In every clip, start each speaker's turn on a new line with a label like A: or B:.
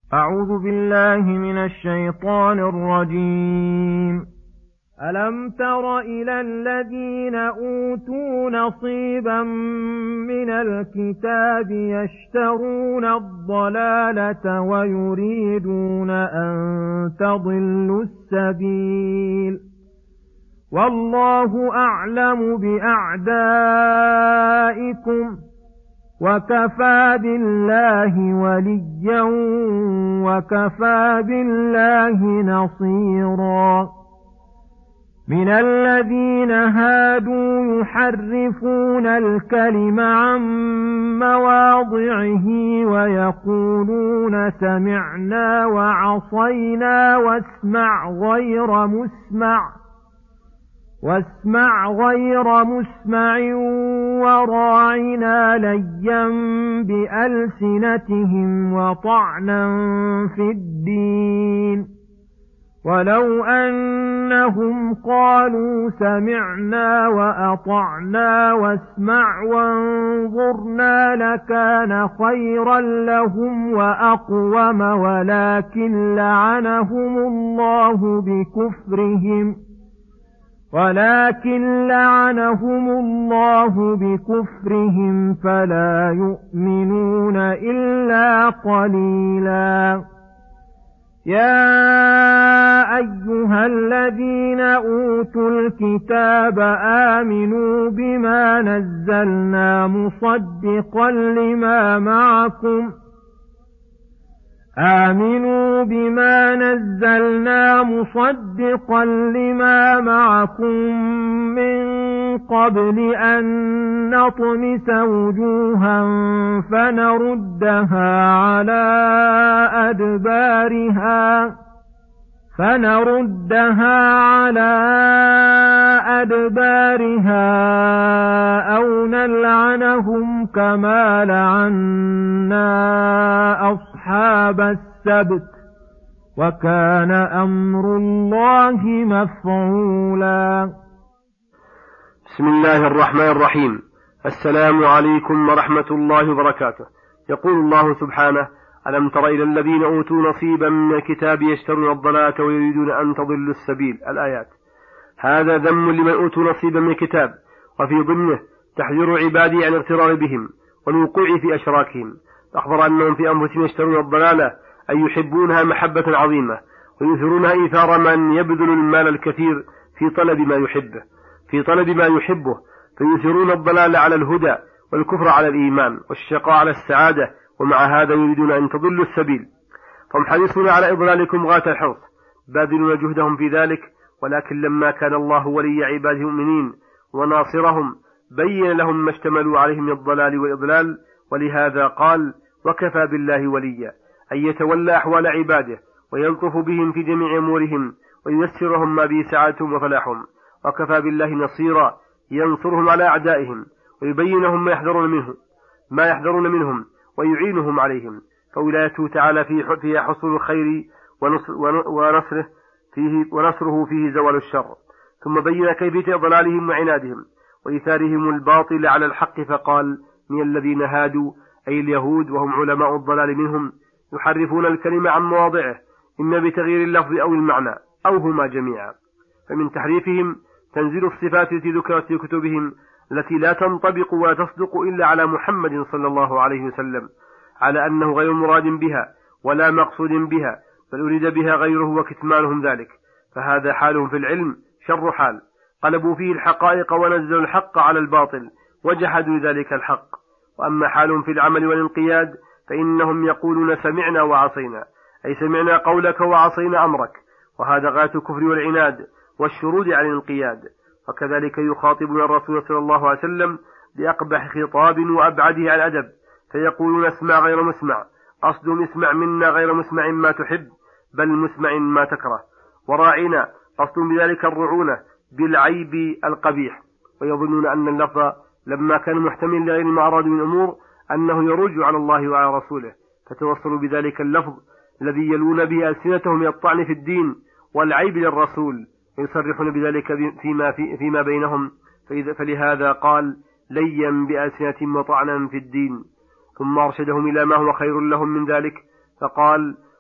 A: أعوذ بالله من الشيطان الرجيم. ألم تر إلى الذين أوتوا نصيبا من الكتاب يشترون الضلالة ويريدون أن تضلوا السبيل والله أعلم بأعدائكم وكفى بالله وليا وكفى بالله نصيرا. من الذين هادوا يحرفون الكلم عن مواضعه ويقولون سمعنا وعصينا واسمع غير مسمع وراعنا ليا بألسنتهم وطعنا في الدين ولو أنهم قالوا سمعنا وأطعنا واسمع وانظرنا لكان خيرا لهم وأقوم ولكن لعنهم الله بكفرهم فلا يؤمنون إلا قليلا. يا أيها الذين أوتوا الكتاب آمنوا بما نزلنا مصدقا لما معكم من قبل أن نطمس وجوها فنردها على أدبارها أو نلعنهم كما لعنا أصحاب السبت وكان أمر الله مفعولا.
B: بسم الله الرحمن الرحيم. السلام عليكم ورحمة الله وبركاته. يقول الله سبحانه: ألم تر إلى الذين أوتوا نصيبا من الكتاب يشترون الضلالة ويريدون أن تضلوا السبيل. الآيات. هذا ذم لمن أوتوا نصيبا من الكتاب، وفي ضمنه تحذير عبادي عن الاغترار بهم والوقوع في أشراكهم. أخبر أنهم في أنفسهم يشترون الضلالة أي يحبونها محبة عظيمة ويثيرونها إيثار من يبذل المال الكثير في طلب ما يحبه فيثيرون الضلال على الهدى والكفر على الإيمان والشقاء على السعادة، ومع هذا يريدون أن تضلوا السبيل، فهم حريصون على إضلالكم غاية الحرص باذلون جهدهم في ذلك. ولكن لما كان الله ولي عباده المؤمنين وناصرهم بين لهم ما اشتملوا عليه من الضلال والإضلال، ولهذا قال: وكفى بالله وليا، أن يتولى أحوال عباده ويلطف بهم في جميع أمورهم وييسرهم ما به سعادتهم وفلاحهم. وكفى بالله نصيرا، ينصرهم على أعدائهم ويبينهم ما يحذرون منهم ويعينهم عليهم. فولايته تعالى فيها حصول الخير ونصره فيه زوال الشر. ثم بين كيفية ضلالهم وعنادهم وإيثارهم الباطل على الحق فقال: من الذين هادوا أي اليهود وهم علماء الضلال منهم يحرفون الكلمة عن مواضعه، إما بتغيير اللفظ أو المعنى أو هما جميعا. فمن تحريفهم تنزيل الصفات التي ذكرت في كتبهم التي لا تنطبق ولا تصدق إلا على محمد صلى الله عليه وسلم، على أنه غير مراد بها ولا مقصود بها، بل أريد بها غيره وكتمانهم ذلك. فهذا حالهم في العلم شر حال، قلبوا فيه الحقائق ونزلوا الحق على الباطل وجحدوا ذلك الحق. وأما حالهم في العمل والانقياد فإنهم يقولون سمعنا وعصينا، أي سمعنا قولك وعصينا أمرك، وهذا غاية الكفر والعناد والشرود على الانقياد. وكذلك يخاطبون الرسول صلى الله عليه وسلم بأقبح خطاب وأبعده عن أدب، فيقولون اسمع غير مسمع، قصدهم اسمع منا غير مسمع ما تحب بل مسمع ما تكره. وراعنا، قصدهم بذلك الرعونة بالعيب القبيح، ويظنون أن اللفظ لما كان محتمل لغير ما أراد من أمور أنه يرج على الله وعلى رسوله، فتوصلوا بذلك اللفظ الذي يلون به ألسنتهم من الطعن في الدين والعيب للرسول، ويصرحون بذلك فيما بينهم. فلهذا قال: ليا بألسنتهم وطعنا في الدين. ثم أرشدهم إلى ما هو خير لهم من ذلك فقال: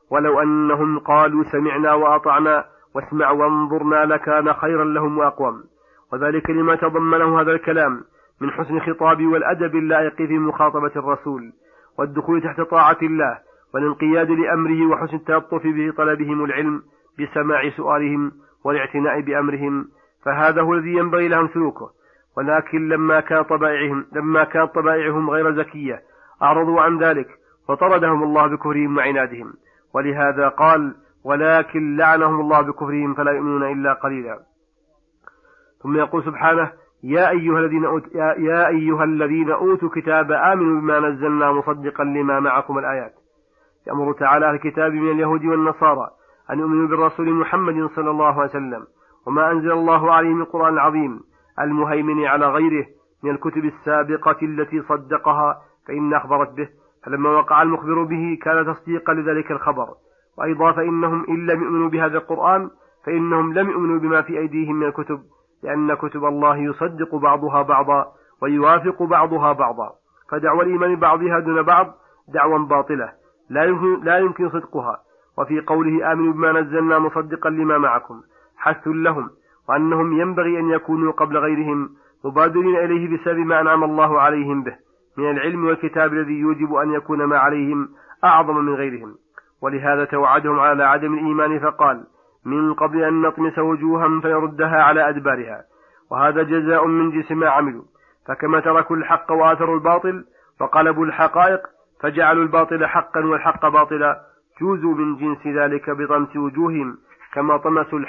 B: ولو أنهم قالوا سمعنا وأطعنا واسمع وانظرنا لكان خيرا لهم وأقوم. وذلك لما تضمنه هذا الكلام من حسن الخطاب والأدب اللائق في مخاطبة الرسول، والدخول تحت طاعة الله والانقياد لأمره، وحسن التلطف في طلبهم العلم بسماع سؤالهم والاعتناء بأمرهم، فهذا هو الذي ينبغي لهم سلوكه. ولكن لما كانت طبائعهم غير زكية أعرضوا عن ذلك فطردهم الله بكفرهم وعنادهم، ولهذا قال ولكن لعنهم الله بكفرهم فلا يؤمنون إلا قليلا. ثم يقول سبحانه يا أيها الذين أوتوا كتاب آمنوا بما نزلنا مصدقا لما معكم الآيات. يأمر تعالى الكتاب من اليهود والنصارى أن يؤمنوا بالرسول محمد صلى الله عليه وسلم وما أنزل الله عليه من القرآن العظيم المهيمن على غيره من الكتب السابقة التي صدقها فإن أخبرت به، فلما وقع المخبر به كان تصديقا لذلك الخبر. وأيضا فإنهم إن لم يؤمنوا بهذا القرآن فإنهم لم يؤمنوا بما في أيديهم من الكتب، لأن كتب الله يصدق بعضها بعضا ويوافق بعضها بعضا، فدعوى الإيمان بعضها دون بعض دعوى باطلة لا يمكن صدقها. وفي قوله آمنوا بما نزلنا مصدقا لما معكم حث لهم، وأنهم ينبغي أن يكونوا قبل غيرهم مبادرين إليه بسبب ما أنعم الله عليهم به من العلم والكتاب الذي يوجب أن يكون ما عليهم أعظم من غيرهم. ولهذا توعدهم على عدم الإيمان فقال من قبل أن نطمس وجوها فيردها على أدبارها، وهذا جزاء من جنس ما عملوا. فكما تركوا الحق وآثروا الباطل وقلبوا الحقائق فجعلوا الباطل حقا والحق باطلا، جوزوا من جنس ذلك بطمس وجوههم كما طمسوا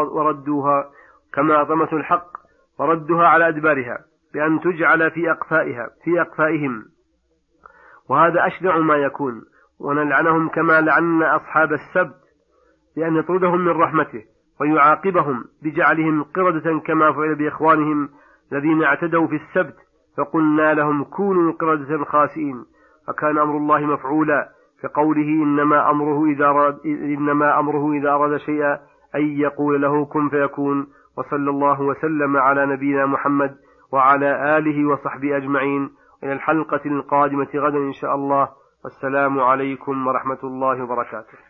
B: الحق وردوها على أدبارها بأن تجعل في أقفائهم، وهذا أشنع ما يكون. ونلعنهم كما لعنا أصحاب السبت لأن يطردهم من رحمته ويعاقبهم بجعلهم قردة كما فعل بإخوانهم الذين اعتدوا في السبت فقلنا لهم كونوا قردة خاسئين. فكان أمر الله مفعولا في قوله إنما أمره إذا أراد شيئا أن يقول له كن فيكون. وصلى الله وسلم على نبينا محمد وعلى آله وصحبه أجمعين. إلى الحلقة القادمة غدا إن شاء الله، والسلام عليكم ورحمة الله وبركاته.